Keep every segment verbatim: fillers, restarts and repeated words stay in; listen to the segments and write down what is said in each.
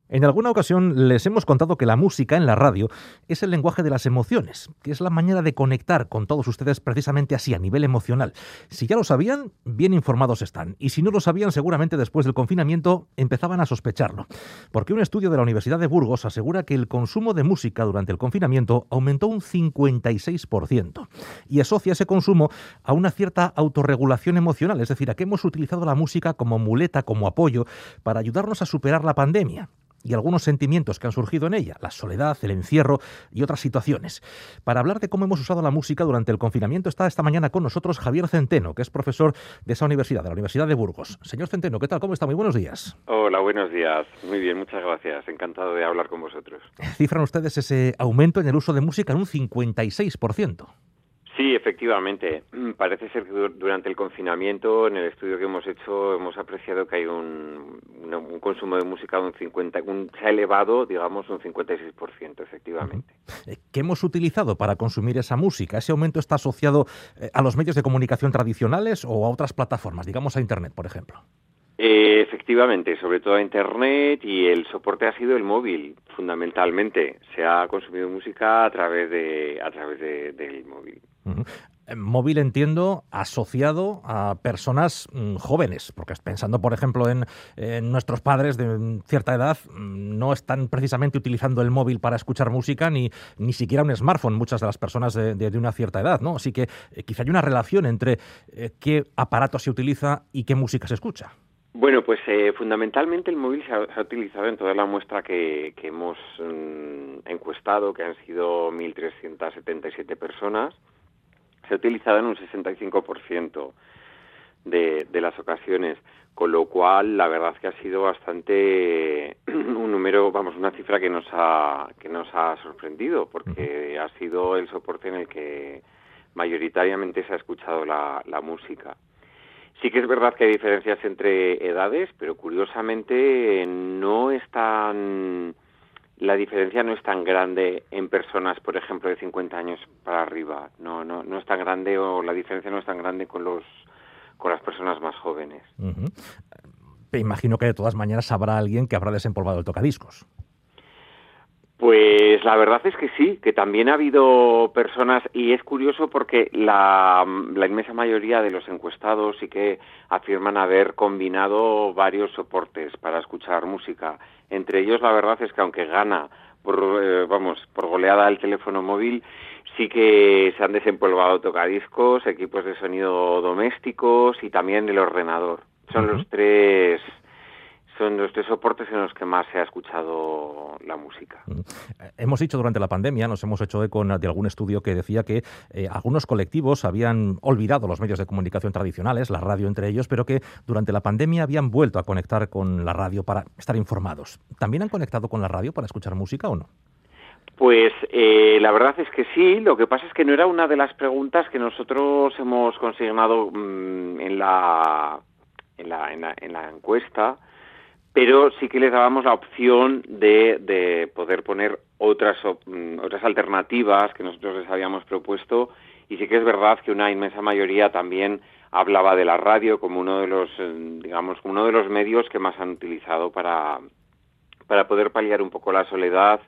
En alguna ocasión les hemos contado que la música en la radio es el lenguaje de las emociones, que es la manera de conectar con todos ustedes precisamente así, a nivel emocional. Si ya lo sabían, bien informados están. Y si no lo sabían, seguramente después del confinamiento empezaban a sospecharlo. Porque un estudio de la Universidad de Burgos asegura que el consumo de música durante el confinamiento aumentó un cincuenta y seis por ciento. Y asocia ese consumo a una cierta autorregulación emocional, es decir, a que hemos utilizado la música como muleta, como apoyo, para ayudarnos a superar la pandemia y algunos sentimientos que han surgido en ella, la soledad, el encierro y otras situaciones. Para hablar de cómo hemos usado la música durante el confinamiento está esta mañana con nosotros Javier Centeno, que es profesor de esa universidad, de la Universidad de Burgos. Señor Centeno, ¿qué tal? ¿Cómo está? Muy buenos días. Hola, buenos días. Muy bien, muchas gracias. Encantado de hablar con vosotros. Cifran ustedes ese aumento en el uso de música en un cincuenta y seis por ciento. Sí, efectivamente. Parece ser que durante el confinamiento, en el estudio que hemos hecho, hemos apreciado que hay un, un, un consumo de música de un cincuenta, un, se ha elevado, digamos, un cincuenta y seis por ciento, efectivamente. Uh-huh. ¿Qué hemos utilizado para consumir esa música? ¿Ese aumento está asociado a los medios de comunicación tradicionales o a otras plataformas, digamos a Internet, por ejemplo? Eh, efectivamente, sobre todo a Internet, y el soporte ha sido el móvil, fundamentalmente. Se ha consumido música a través de a través de, del móvil. Uh-huh. Móvil, entiendo, asociado a personas mmm, jóvenes, porque pensando, por ejemplo, en, en nuestros padres de cierta edad, no están precisamente utilizando el móvil para escuchar música, ni, ni siquiera un smartphone, muchas de las personas de, de, de una cierta edad, ¿no? Así que eh, quizá hay una relación entre eh, qué aparato se utiliza y qué música se escucha. Bueno, pues eh, fundamentalmente el móvil se ha, se ha utilizado en toda la muestra que, que hemos mmm, encuestado, que han sido mil trescientas setenta y siete personas. Se ha utilizado en un sesenta y cinco por ciento de, de las ocasiones, con lo cual la verdad es que ha sido bastante un número, vamos, una cifra que nos ha que nos ha sorprendido, porque ha sido el soporte en el que mayoritariamente se ha escuchado la, la música. Sí que es verdad que hay diferencias entre edades, pero curiosamente no es tan... La diferencia no es tan grande en personas, por ejemplo, de cincuenta años para arriba. No, no, no es tan grande, o la diferencia no es tan grande con los con las personas más jóvenes. Uh-huh. Me imagino que de todas maneras habrá alguien que habrá desempolvado el tocadiscos. Pues la verdad es que sí, que también ha habido personas, y es curioso porque la, la inmensa mayoría de los encuestados sí que afirman haber combinado varios soportes para escuchar música. Entre ellos, la verdad es que aunque gana por eh, vamos por goleada el teléfono móvil, sí que se han desempolvado tocadiscos, equipos de sonido domésticos y también el ordenador. Son uh-huh. los tres... Son los tres soportes en los que más se ha escuchado la música. Hemos dicho durante la pandemia, nos hemos hecho eco de algún estudio que decía que eh, algunos colectivos habían olvidado los medios de comunicación tradicionales, la radio entre ellos, pero que durante la pandemia habían vuelto a conectar con la radio para estar informados. ¿También han conectado con la radio para escuchar música o no? Pues eh, la verdad es que sí, lo que pasa es que no era una de las preguntas que nosotros hemos consignado mmm, en, la, en, la, en, la, en la encuesta, pero sí que les dábamos la opción de, de poder poner otras otras alternativas que nosotros les habíamos propuesto, y sí que es verdad que una inmensa mayoría también hablaba de la radio como uno de los, digamos, como uno de los medios que más han utilizado para, para poder paliar un poco la soledad,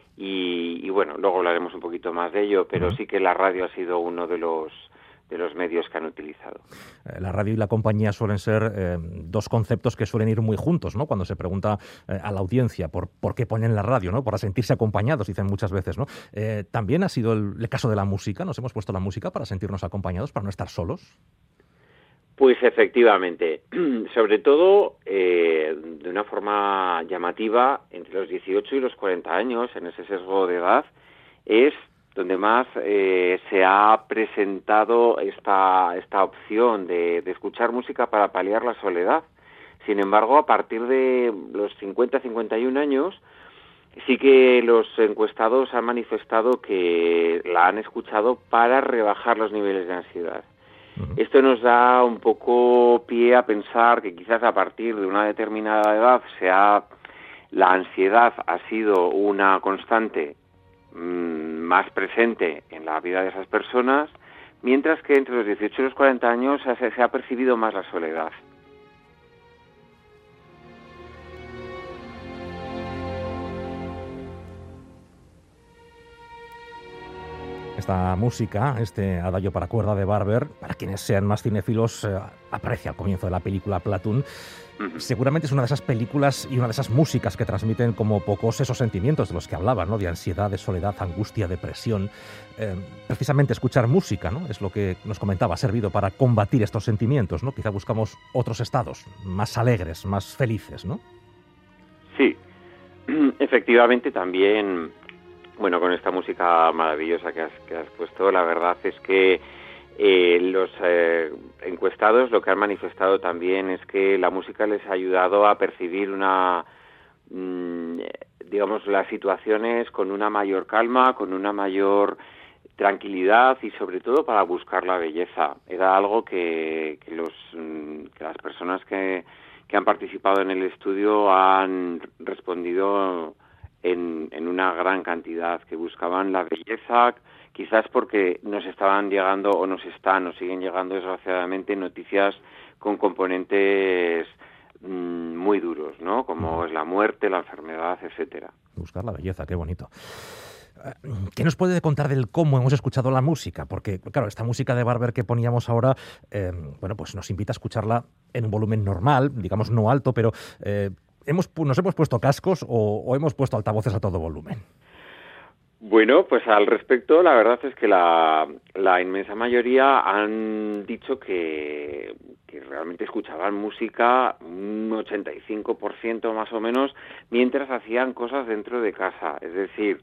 y, y bueno, luego hablaremos un poquito más de ello, pero sí que la radio ha sido uno de los de los medios que han utilizado. La radio y la compañía suelen ser eh, dos conceptos que suelen ir muy juntos, ¿no? Cuando se pregunta eh, a la audiencia por, por qué ponen la radio, ¿no? Para sentirse acompañados, dicen muchas veces, ¿no? Eh, También ha sido el, el caso de la música. Nos hemos puesto la música para sentirnos acompañados, para no estar solos. Pues efectivamente, sobre todo eh, de una forma llamativa, entre los dieciocho y los cuarenta años, en ese sesgo de edad, es donde más eh, se ha presentado esta esta opción de, de escuchar música para paliar la soledad. Sin embargo, a partir de los cincuenta a cincuenta y un años, sí que los encuestados han manifestado que la han escuchado para rebajar los niveles de ansiedad. Uh-huh. Esto nos da un poco pie a pensar que quizás a partir de una determinada edad sea, la ansiedad ha sido una constante más presente en la vida de esas personas, mientras que entre los dieciocho y los cuarenta años se, se ha percibido más la soledad. Esta música, este adagio para cuerda de Barber, para quienes sean más cinéfilos, eh, aparece al comienzo de la película Platoon. Seguramente es una de esas películas y una de esas músicas que transmiten como pocos esos sentimientos de los que hablaba, ¿no? De ansiedad, de soledad, angustia, depresión. Eh, precisamente escuchar música, ¿no? Es lo que nos comentaba, ha servido para combatir estos sentimientos, ¿no? Quizá buscamos otros estados más alegres, más felices, ¿no? Sí, efectivamente también, bueno, con esta música maravillosa que has, que has puesto, la verdad es que Eh, los eh, encuestados lo que han manifestado también es que la música les ha ayudado a percibir una, mmm, digamos, las situaciones con una mayor calma, con una mayor tranquilidad y sobre todo para buscar la belleza. Era algo que, que, los, que las personas que, que han participado en el estudio han respondido en, en una gran cantidad, que buscaban la belleza, quizás porque nos estaban llegando o nos están o siguen llegando desgraciadamente noticias con componentes mmm, muy duros, ¿no? Como es la muerte, la enfermedad, etcétera. Buscar la belleza, qué bonito. ¿Qué nos puede contar del cómo hemos escuchado la música? Porque, claro, esta música de Barber que poníamos ahora, eh, bueno, pues nos invita a escucharla en un volumen normal, digamos no alto, pero eh, hemos, nos hemos puesto cascos o, o hemos puesto altavoces a todo volumen. Bueno, pues al respecto, la verdad es que la, la inmensa mayoría han dicho que, que realmente escuchaban música un ochenta y cinco por ciento más o menos mientras hacían cosas dentro de casa, es decir,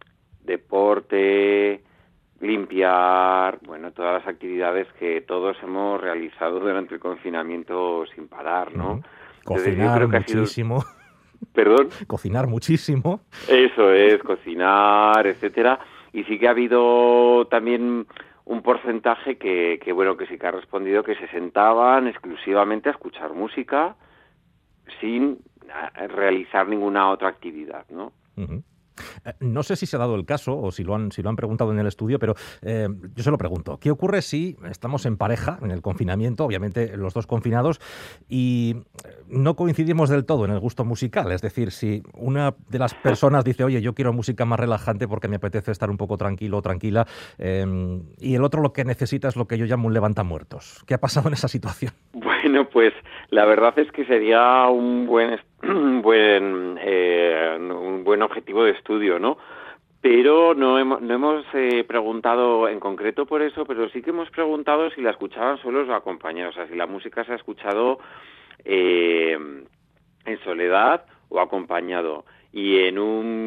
deporte, limpiar, bueno, todas las actividades que todos hemos realizado durante el confinamiento sin parar, ¿no? Mm, cocinar Entonces, muchísimo. Sido... ¿Perdón? Cocinar muchísimo. Eso es, cocinar, etcétera. Y sí que ha habido también un porcentaje que, que, bueno, que sí que ha respondido que se sentaban exclusivamente a escuchar música sin realizar ninguna otra actividad, ¿no? Uh-huh. No sé si se ha dado el caso o si lo han, si lo han preguntado en el estudio, pero eh, yo se lo pregunto. ¿Qué ocurre si estamos en pareja, en el confinamiento, obviamente los dos confinados, y no coincidimos del todo en el gusto musical? Es decir, si una de las personas dice, oye, yo quiero música más relajante porque me apetece estar un poco tranquilo o tranquila, eh, y el otro lo que necesita es lo que yo llamo un levantamuertos. ¿Qué ha pasado en esa situación? Bueno, pues la verdad es que sería un buen, un buen, eh, un buen objetivo de estudio, ¿no? Pero no hemos, no hemos eh, preguntado en concreto por eso, pero sí que hemos preguntado si la escuchaban solos o acompañados, o sea, si la música se ha escuchado eh, en soledad o acompañado. Y en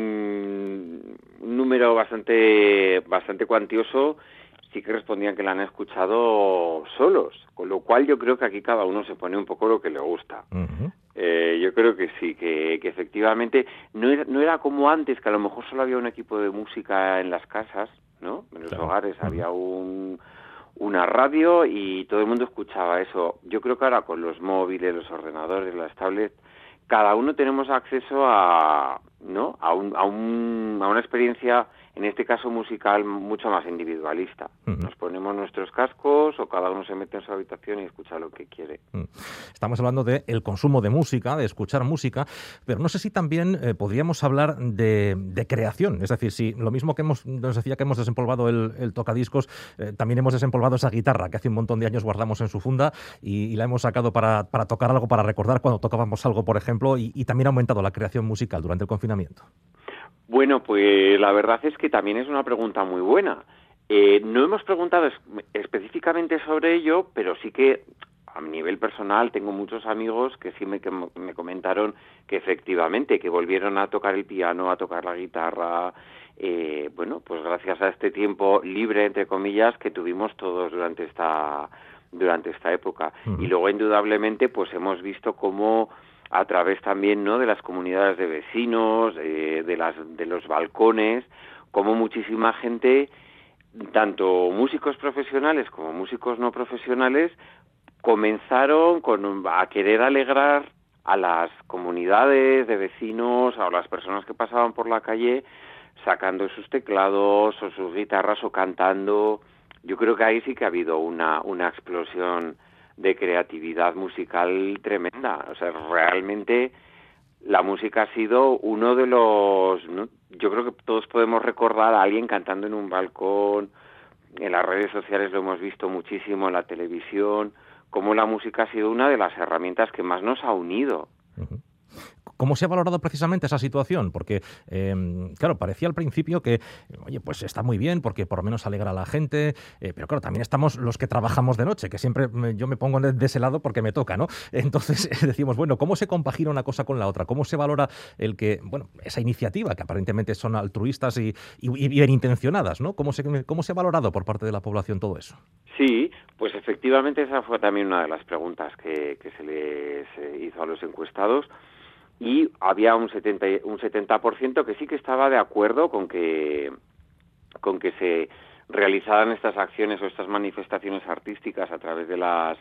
un, un número bastante, bastante cuantioso sí que respondían que la han escuchado solos, con lo cual yo creo que aquí cada uno se pone un poco lo que le gusta. Uh-huh. Eh, yo creo que sí, que, que efectivamente no era, no era como antes, que a lo mejor solo había un equipo de música en las casas, ¿no? En los claro. hogares uh-huh. había un, una radio y todo el mundo escuchaba eso. Yo creo que ahora con los móviles, los ordenadores, las tablets, cada uno tenemos acceso a, ¿no? a, un, a, un, a una experiencia, en este caso musical, mucho más individualista. Uh-huh. Nos ponemos nuestros cascos o cada uno se mete en su habitación y escucha lo que quiere. Uh-huh. Estamos hablando del consumo de música, de escuchar música, pero no sé si también eh, podríamos hablar de, de creación. Es decir, si lo mismo que hemos, nos decía que hemos desempolvado el, el tocadiscos, eh, también hemos desempolvado esa guitarra que hace un montón de años guardamos en su funda y, y la hemos sacado para, para tocar algo, para recordar cuando tocábamos algo, por ejemplo, y, y también ha aumentado la creación musical durante el confinamiento. Bueno, pues la verdad es que también es una pregunta muy buena. Eh, no hemos preguntado es, específicamente sobre ello, pero sí que a nivel personal tengo muchos amigos que sí me, que me comentaron que efectivamente, que volvieron a tocar el piano, a tocar la guitarra, eh, bueno, pues gracias a este tiempo libre, entre comillas, que tuvimos todos durante esta, durante esta época. Uh-huh. Y luego, indudablemente, pues hemos visto cómo a través también, ¿no?, de las comunidades de vecinos, eh, de las de los balcones, como muchísima gente, tanto músicos profesionales como músicos no profesionales, comenzaron con, a querer alegrar a las comunidades de vecinos, a las personas que pasaban por la calle, sacando sus teclados o sus guitarras o cantando. Yo creo que ahí sí que ha habido una, una explosión de creatividad musical tremenda. O sea, realmente la música ha sido uno de los, ¿no? Yo creo que todos podemos recordar a alguien cantando en un balcón en las redes sociales lo hemos visto muchísimo, en la televisión, cómo la música ha sido una de las herramientas que más nos ha unido. Uh-huh. ¿Cómo se ha valorado precisamente esa situación? Porque, eh, claro, parecía al principio que, oye, pues está muy bien porque por lo menos alegra a la gente, eh, pero claro, también estamos los que trabajamos de noche, que siempre me, yo me pongo de ese lado porque me toca, ¿no? Entonces decimos, bueno, ¿cómo se compagina una cosa con la otra? ¿Cómo se valora el que, bueno, esa iniciativa, que aparentemente son altruistas y, y, y bien intencionadas, ¿no? ¿Cómo se, ¿Cómo se ha valorado por parte de la población todo eso? Sí, pues efectivamente esa fue también una de las preguntas que, que se les hizo a los encuestados. Y había un setenta, un setenta por ciento que sí que estaba de acuerdo con que, con que se realizaran estas acciones o estas manifestaciones artísticas a través de las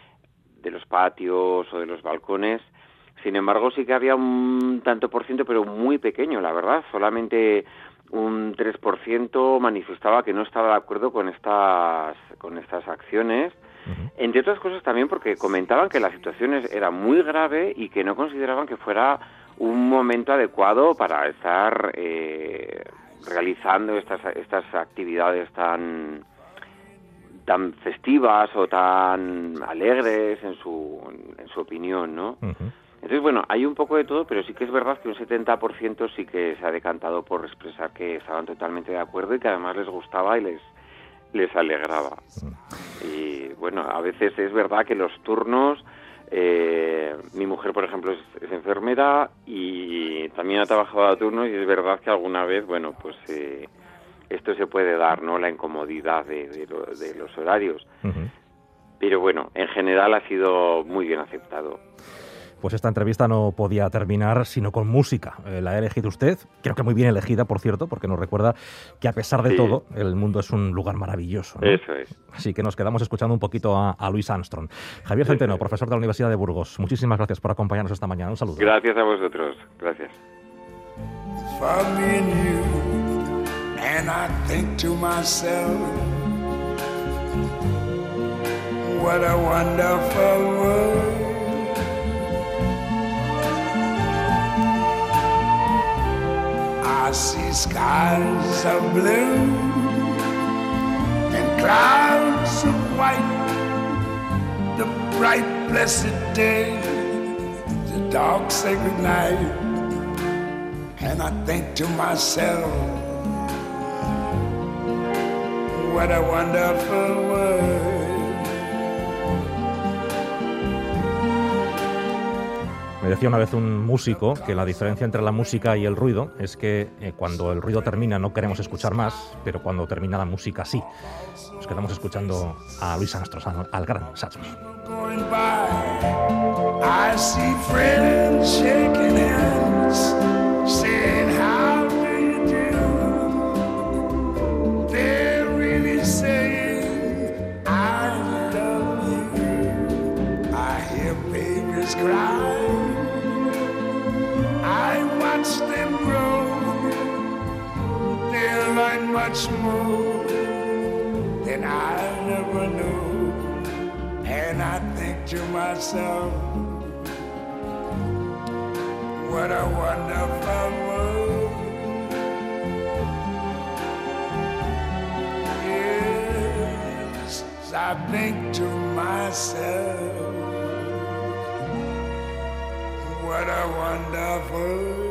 de los patios o de los balcones. Sin embargo, sí que había un tanto por ciento, pero muy pequeño, la verdad. Solamente un tres por ciento manifestaba que no estaba de acuerdo con estas, con estas acciones. Entre otras cosas también porque comentaban que la situación era muy grave y que no consideraban que fuera un momento adecuado para estar eh, realizando estas estas actividades tan tan festivas o tan alegres en su en su opinión, ¿no? Uh-huh. Entonces, bueno, hay un poco de todo, pero sí que es verdad que un setenta por ciento sí que se ha decantado por expresar que estaban totalmente de acuerdo y que además les gustaba y les les alegraba. Y bueno, a veces es verdad que los turnos, eh, mi mujer por ejemplo es, es enfermera y también ha trabajado a turnos y es verdad que alguna vez, bueno, pues eh, esto se puede dar, ¿no? La incomodidad de, de, lo, de los horarios. Uh-huh. Pero bueno, en general ha sido muy bien aceptado. Pues esta entrevista no podía terminar sino con música. Eh, la ha elegido usted, creo que muy bien elegida, por cierto, porque nos recuerda que a pesar de sí. todo, el mundo es un lugar maravilloso, ¿no? Eso es. Así que nos quedamos escuchando un poquito a, a Louis Armstrong. Javier Centeno, profesor de la Universidad de Burgos, muchísimas gracias por acompañarnos esta mañana. Un saludo. Gracias a vosotros. Gracias. What a wonderful world. I see skies of blue and clouds of white, the bright blessed day, the dark sacred night, and I think to myself, what a wonderful world. Me decía una vez un músico que la diferencia entre la música y el ruido es que eh, cuando el ruido termina no queremos escuchar más, pero cuando termina la música sí. Nos quedamos escuchando a Louis Armstrong, al gran Satchmo. Much more than I never knew, and I think to myself, what a wonderful world. Yes, I think to myself, what a wonderful world.